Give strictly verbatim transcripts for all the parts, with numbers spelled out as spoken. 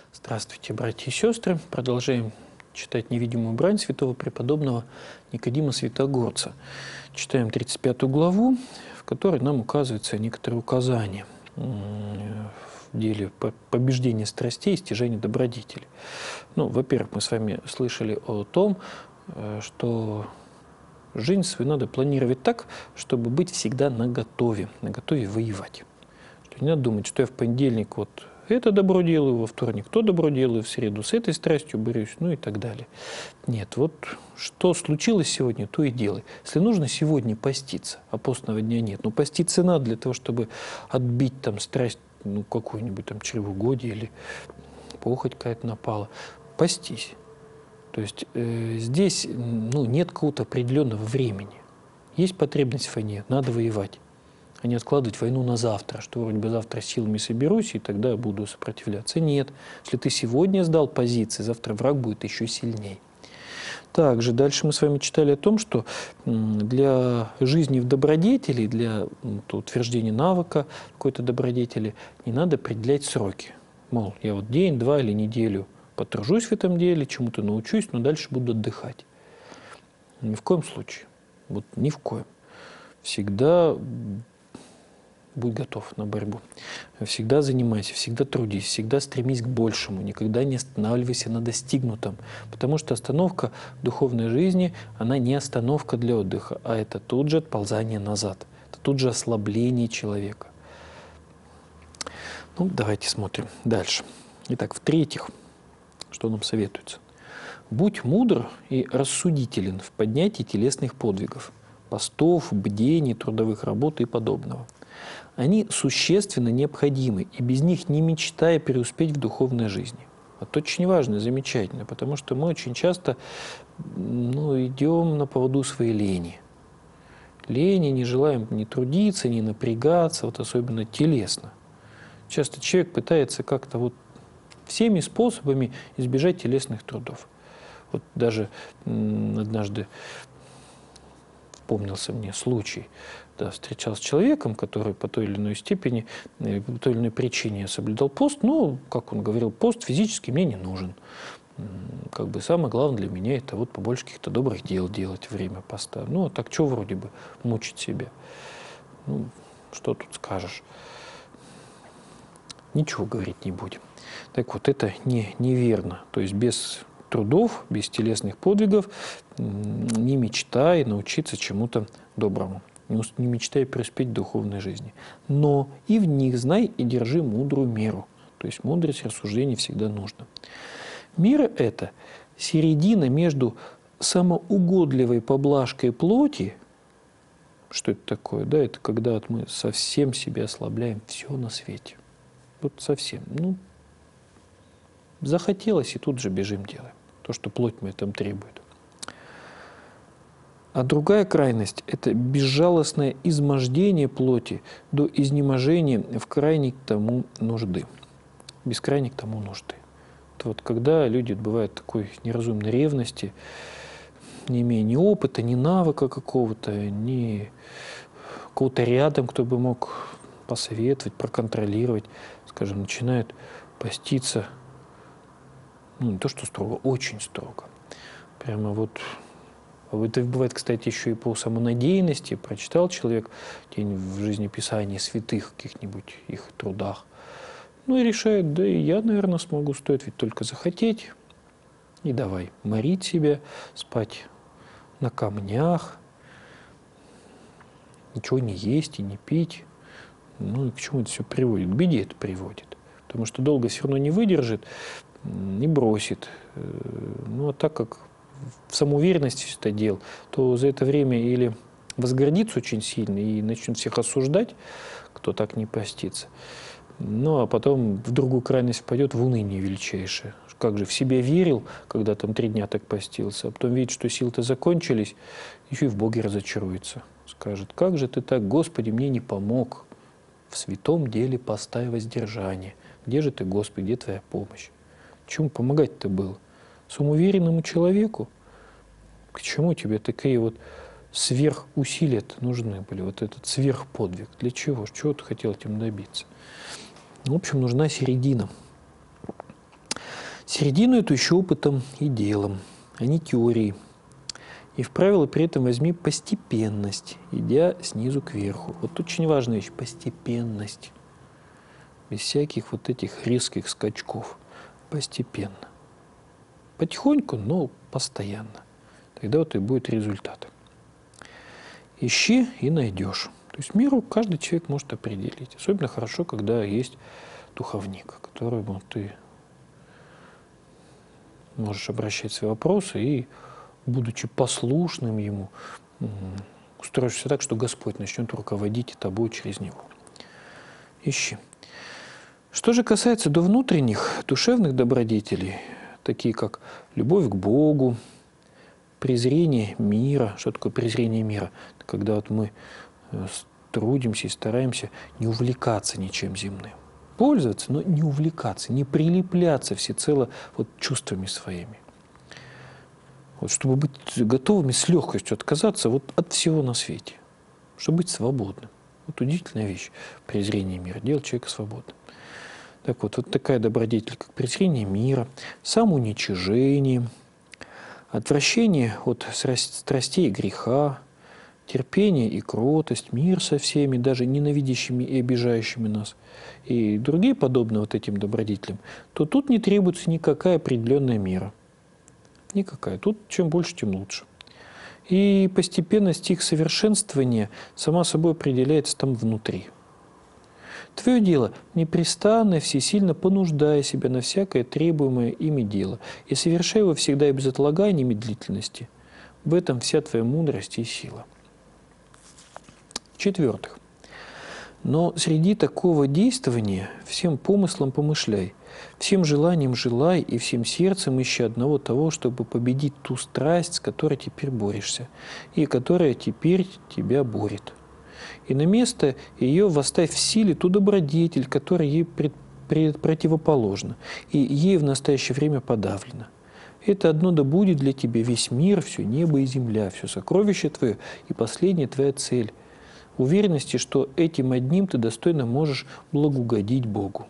Здравствуйте, братья и сестры. Продолжаем читать «Невидимую брань» святого преподобного Никодима Святогорца. Читаем тридцать пятую главу, в которой нам указываются некоторые указания в деле побеждения страстей и стяжания добродетели. Ну, во-первых, мы с вами слышали о том, что жизнь свою надо планировать так, чтобы быть всегда наготове, наготове воевать. Что не надо думать, что я в понедельник вот это добро делаю, во вторник то добро делаю, в среду с этой страстью борюсь, ну и так далее. Нет, вот что случилось сегодня, то и делай. Если нужно сегодня поститься, а постного дня нет, но поститься надо для того, чтобы отбить там страсть, ну какую-нибудь там чревоугодие или похоть какая-то напала, постись. То есть э, здесь ну, нет какого-то определенного времени. Есть потребность в войне, надо воевать. А не откладывать войну на завтра, что вроде бы завтра силами соберусь, и тогда буду сопротивляться. Нет. Если ты сегодня сдал позиции, завтра враг будет еще сильнее. Также дальше мы с вами читали о том, что для жизни в добродетели, для утверждения навыка какой-то добродетели не надо определять сроки. Мол, я вот день, два или неделю потружусь в этом деле, чему-то научусь, но дальше буду отдыхать. Ни в коем случае. Вот ни в коем. Всегда будь готов на борьбу. Всегда занимайся, всегда трудись, всегда стремись к большему, никогда не останавливайся на достигнутом. Потому что остановка в духовной жизни, она не остановка для отдыха, а это тут же отползание назад, это тут же ослабление человека. Ну, давайте смотрим дальше. Итак, в-третьих, что нам советуется? Будь мудр и рассудителен в поднятии телесных подвигов, постов, бдений, трудовых работ и подобного. Они существенно необходимы, и без них не мечтая преуспеть в духовной жизни. Это очень важно и замечательно, потому что мы очень часто ну, идем на поводу своей лени. Лени, не желаем ни трудиться, ни напрягаться, вот особенно телесно. Часто человек пытается как-то вот всеми способами избежать телесных трудов. Вот даже однажды вспомнился мне случай. Да, встречался с человеком, который по той или иной степени, по той или иной причине соблюдал пост, но, как он говорил, пост физически мне не нужен. Как бы самое главное для меня это вот побольше каких-то добрых дел делать во время поста. Ну, а так что вроде бы мучить себя? Ну, что тут скажешь? Ничего говорить не будем. Так вот, это не, неверно. То есть без трудов, без телесных подвигов не мечтай научиться чему-то доброму. Не мечтай преуспеть в духовной жизни. Но и в них знай и держи мудрую меру. То есть мудрость рассуждений всегда нужна. Мера – это середина между самоугодливой поблажкой плоти. Что это такое? Да, это когда мы совсем себя ослабляем, все на свете. Вот совсем. Ну, захотелось, и тут же бежим делаем. То, что плоть моя там требует. А другая крайность – это безжалостное измождение плоти до изнеможения в крайней к тому нужды. Бескрайней к тому нужды. Это вот когда люди бывают такой неразумной ревности, не имея ни опыта, ни навыка какого-то, ни кого-то рядом, кто бы мог посоветовать, проконтролировать, скажем, начинают поститься, ну не то что строго, очень строго. Прямо вот... Это бывает, кстати, еще и по самонадеянности. Прочитал человек день в жизнеписании святых, каких-нибудь их трудах. Ну и решает, да и я, наверное, смогу, стоит ведь только захотеть. И давай морить себя, спать на камнях, ничего не есть и не пить. Ну и к чему это все приводит? К беде это приводит. Потому что долго все равно не выдержит и бросит. Ну а так как в самоуверенности все это дел, то за это время или возгордится очень сильно и начнет всех осуждать, кто так не постится. Ну, а потом в другую крайность впадет в уныние величайшее. Как же в себя верил, когда там три дня так постился, а потом видит, что силы-то закончились, еще и в Боге разочаруется. Скажет, как же ты так, Господи, мне не помог в святом деле поста и воздержания. Где же ты, Господи, где твоя помощь? Чему помогать-то было? Самоуверенному человеку? К чему тебе такие вот сверхусилия нужны были? Вот этот сверхподвиг. Для чего? Чего ты хотел этим добиться? В общем, нужна середина. Середину эту еще опытом и делом, а не теорией. И в правило при этом возьми постепенность, идя снизу кверху. Вот очень важная вещь – постепенность. Без всяких вот этих резких скачков. Постепенно. Потихоньку, но постоянно. Тогда вот и будет результат. Ищи и найдешь. То есть меру каждый человек может определить. Особенно хорошо, когда есть духовник, которому ты можешь обращать свои вопросы и, будучи послушным ему, устроишься так, что Господь начнет руководить и тобой через него. Ищи. Что же касается до внутренних, душевных добродетелей, такие как любовь к Богу, презрение мира. Что такое презрение мира? Это когда вот мы трудимся и стараемся не увлекаться ничем земным. Пользоваться, но не увлекаться, не прилепляться всецело вот чувствами своими. Вот, чтобы быть готовыми с легкостью отказаться вот от всего на свете. Чтобы быть свободным. Вот удивительная вещь. Презрение мира делает человека свободным. Так вот, вот такая добродетель, как презрение мира, самоуничижение, отвращение от страстей и греха, терпение и кротость, мир со всеми, даже ненавидящими и обижающими нас, и другие подобные вот этим добродетелям, то тут не требуется никакая определенная мера. Никакая. Тут чем больше, тем лучше. И постепенность их совершенствования сама собой определяется там внутри. Твое дело – непрестанно, всесильно понуждая себя на всякое требуемое ими дело, и совершай его всегда и без отлагания и медлительности. В этом вся твоя мудрость и сила. В-четвертых, но среди такого действования всем помыслом помышляй, всем желанием желай и всем сердцем ищи одного того, чтобы победить ту страсть, с которой теперь борешься, и которая теперь тебя борет. И на место ее восставь в силе ту добродетель, которая ей пред, пред, противоположна, и ей в настоящее время подавлена. Это одно да будет для тебя весь мир, все небо и земля, все сокровище твое и последняя твоя цель. Уверенности, что этим одним ты достойно можешь благоугодить Богу.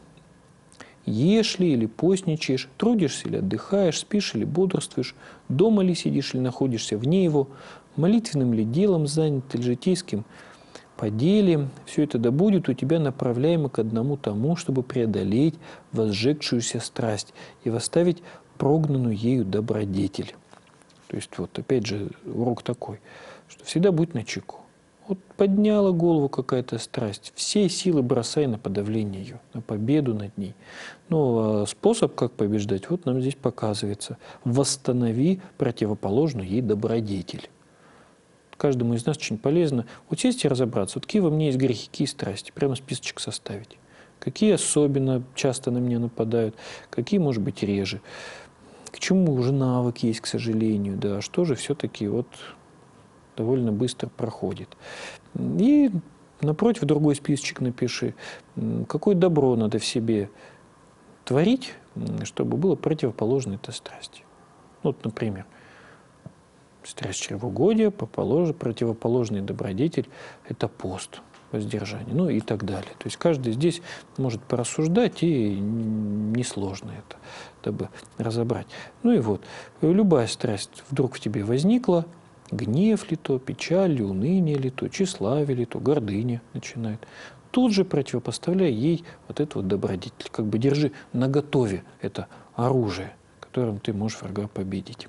Ешь ли или постничаешь, трудишься или отдыхаешь, спишь или бодрствуешь, дома ли сидишь или находишься вне его, молитвенным ли делом занят или житейским по деле, все это да будет у тебя направляемо к одному тому, чтобы преодолеть возжегшуюся страсть и восставить прогнанную ею добродетель. То есть вот опять же урок такой, что всегда будь начеку. Вот подняла голову какая-то страсть, все силы бросай на подавление ее, на победу над ней. Но способ, как побеждать, вот нам здесь показывается. Восстанови противоположную ей добродетель. Каждому из нас очень полезно учесть и разобраться, вот какие во мне есть грехи, какие страсти, прямо списочек составить. Какие особенно часто на меня нападают, какие, может быть, реже. К чему уже навык есть, к сожалению, да, что же все-таки вот довольно быстро проходит. И напротив другой списочек напиши, какое добро надо в себе творить, чтобы было противоположно этой страсти. Вот, например, страсть чревоугодия, противоположный добродетель – это пост, воздержание, ну и так далее. То есть каждый здесь может порассуждать, и несложно это, дабы разобрать. Ну и вот, любая страсть вдруг в тебе возникла, гнев ли то, печаль ли, уныние ли то, тщеславие ли то, гордыня начинает. Тут же противопоставляй ей вот эту вот добродетель. Как бы держи наготове это оружие, которым ты можешь врага победить.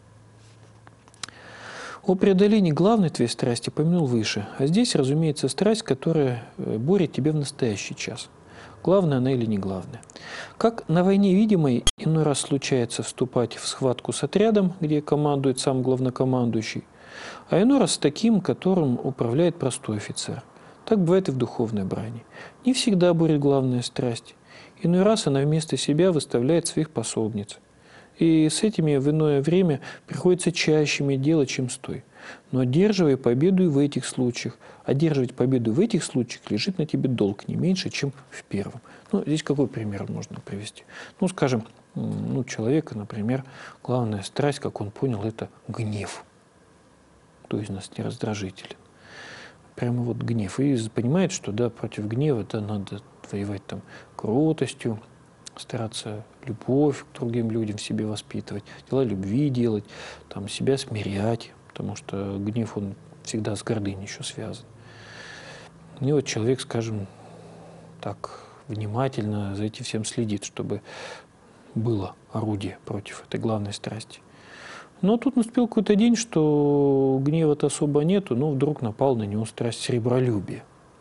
О преодолении главной твоей страсти помянул выше. А здесь, разумеется, страсть, которая борет тебя в настоящий час. Главная она или не главная. Как на войне видимой иной раз случается вступать в схватку с отрядом, где командует сам главнокомандующий, а иной раз с таким, которым управляет простой офицер. Так бывает и в духовной брани. Не всегда борет главная страсть. Иной раз она вместо себя выставляет своих пособниц. И с этими в иное время приходится чаще иметь дело, чем с той. Но одерживай победу и в этих случаях. Одерживать победу в этих случаях лежит на тебе долг не меньше, чем в первом. Ну, здесь какой пример можно привести? Ну, скажем, ну, человека, например, главная страсть, как он понял, это гнев. Кто из нас не раздражителен? Прямо вот гнев. И понимает, что да, против гнева да, надо воевать там кротостью, стараться любовь к другим людям в себе воспитывать, дела любви делать, там, себя смирять, потому что гнев, он всегда с гордыней еще связан. И вот человек, скажем, так внимательно за этим всем следит, чтобы было орудие против этой главной страсти. Но тут наступил какой-то день, что гнева-то особо нету, но вдруг напал на него страсть сребролюбия.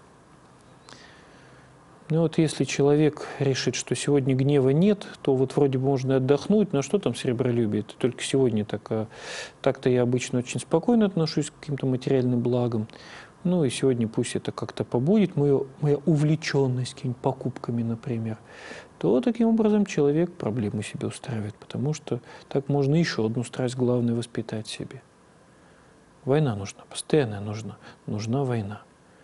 Ну вот если человек решит, что сегодня гнева нет, то вот вроде бы можно отдохнуть, но что там сребролюбие? Это только сегодня так. А так-то я обычно очень спокойно отношусь к каким-то материальным благам. Ну и сегодня пусть это как-то побудет, моя, моя увлеченность какими-то покупками, например. То таким образом человек проблему себе устраивает, потому что так можно еще одну страсть главную воспитать себе. Война нужна, постоянная нужна, нужна война.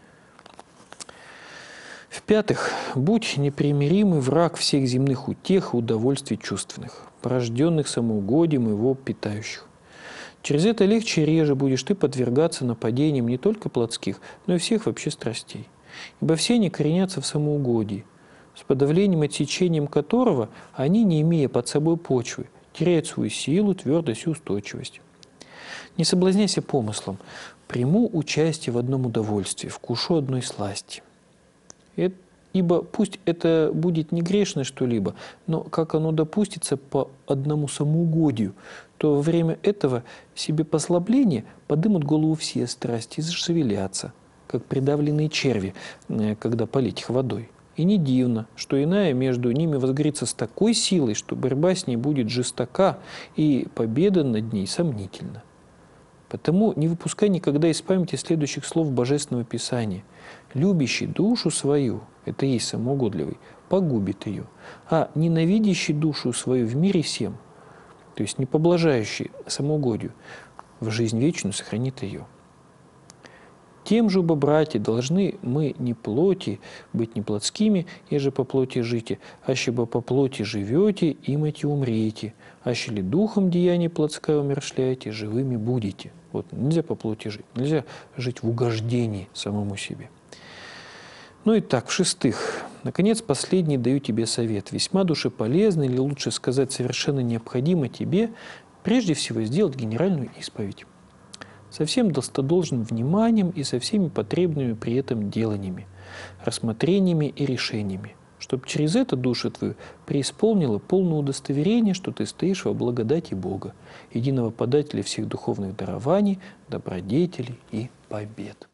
В-пятых, будь непримиримый враг всех земных утех и удовольствий чувственных, порожденных самоугодием его питающих. Через это легче и реже будешь ты подвергаться нападениям не только плотских, но и всех вообще страстей. Ибо все они коренятся в самоугодии, с подавлением и отсечением которого они, не имея под собой почвы, теряют свою силу, твердость и устойчивость. Не соблазняйся помыслом, приму участие в одном удовольствии, вкушу одной сласти. Ибо пусть это будет не грешное что-либо, но как оно допустится по одному самоугодию, то во время этого себе послабления подымут голову все страсти и зашевелятся, как придавленные черви, когда полить их водой. И не дивно, что иная между ними возгорится с такой силой, что борьба с ней будет жестока и победа над ней сомнительна. Потому не выпускай никогда из памяти следующих слов Божественного Писания. «Любящий душу свою», это и есть самоугодливый, погубит ее, а ненавидящий душу свою в мире всем, то есть не поблажающий самоугодию, в жизнь вечную сохранит ее. Тем же, оба братья, должны мы не плоти быть не плотскими, еже по плоти жите, аще бы по плоти живете, имати умрете, аще ли духом деяния плотское умершляете, живыми будете. Вот нельзя по плоти жить, нельзя жить в угождении самому себе. Ну и так, в-шестых, наконец, последний даю тебе совет, весьма душеполезный, или лучше сказать, совершенно необходимо тебе, прежде всего, сделать генеральную исповедь. Со всем достодолжным вниманием и со всеми потребными при этом деланиями, рассмотрениями и решениями, чтобы через это душа твою преисполнила полное удостоверение, что ты стоишь во благодати Бога, единого подателя всех духовных дарований, добродетелей и побед.